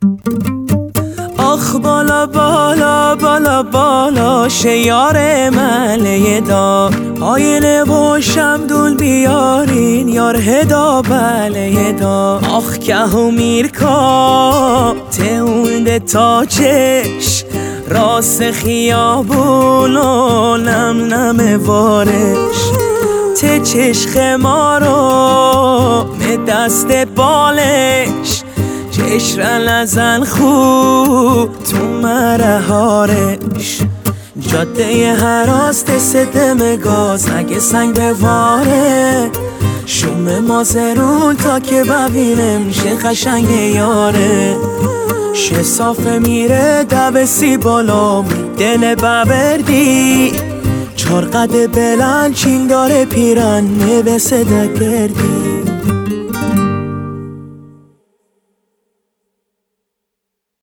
آخ بالا بالا بالا بالا شیار مله دار آینه و شمدول بیارین یار هدا بله دار آخ که و میرکا تونده تا چش راست خیابون و نم نم وارش ته چشخ ما رو به دست بالش چشر نزن خوب تو مرهارش جاده هراست ستم گاز اگه سنگ بواره شوم مازرون تا که ببینم شه قشنگ یاره شه صافه میره دبسی بالا دل ببردی چار قد بلند چین داره پیرن نوسه دگردی